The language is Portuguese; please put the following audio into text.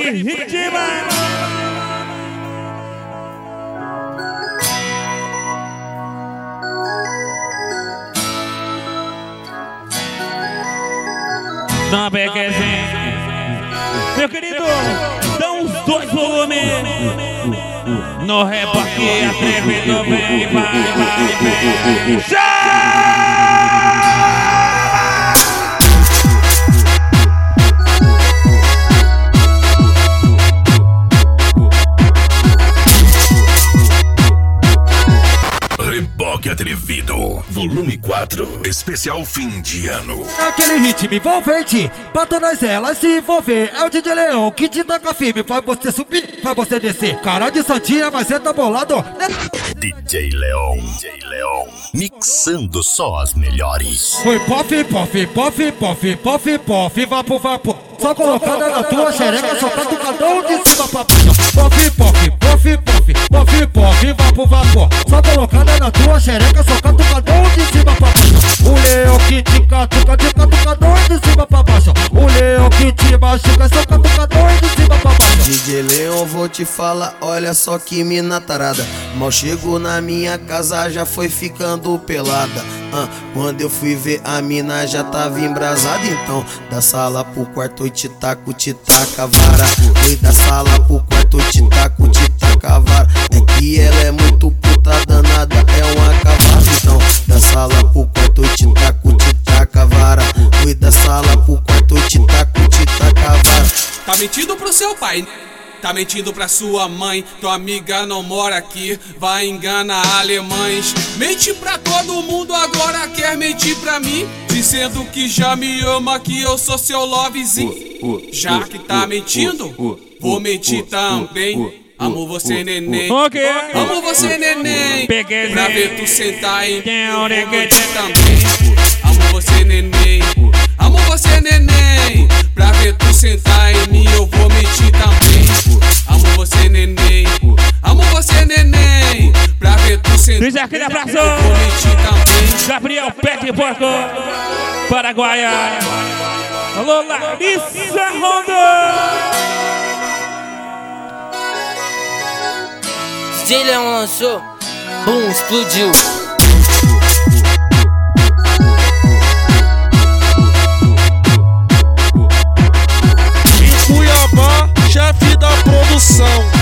ritmo. Não, Pequezinho. Meu querido, dá uns 2 volumes. No rap aqui, atrevido, vem, vai. Reboque Atrevido, volume 4, especial fim de ano. Aquele ritmo envolvente, pra todas elas se envolver. É o DJ Leão que te taca firme, faz você subir, faz você descer. Cara de santinha, mas cê tá bolado. DJ Leão, mixando só as melhores. Foi pof, pof, pof, pof, pof, pof, vapo, vapo. Só colocada na tua xereca, só tá tocadão de cima pra baixo. Pof, pof, pof, pof, pof, pof, vapo, vapo. Só colocada na tua xereca, só tá tocadão de cima pra baixo. O leão que te catuca, de catucadão de cima pra baixo. O leão que te machuca, só catucadão de cima pra baixo. DJ Leão, vou te falar, olha só que mina tarada. Mal chegou na minha casa, já foi ficando pelada. Quando eu fui ver a mina já tava embrasada. Então, da sala pro quarto eu te taca a vara. Oi, da sala pro quarto eu te taca a vara. É que ela é muito puta danada, é uma cavalo. Então, da sala pro quarto eu te taca a vara. Oi, da sala pro quarto eu te taca a vara. Tá mentindo pro seu pai, tá mentindo pra sua mãe. Tua amiga não mora aqui, vai enganar alemães. Mente pra todo mundo, agora quer mentir pra mim, dizendo que já me ama, que eu sou seu lovezinho. Já que tá mentindo, vou mentir também. Amo você, neném. Amo você, neném. Pra ver tu sentar em mim, eu vou mentir também. Amo você, neném. Amo você, neném. Pra ver tu sentar em mim, eu vou mentir também. Amo você, neném. Amo você, neném. Pra ver tu sentar em mim, eu vou mentir também. Gabriel Pé de Porco, Paraguaia. Alô, Larissa Ronda. DJ Leão lançou, boom, explodiu. Em Cuiabá, chefe da produção.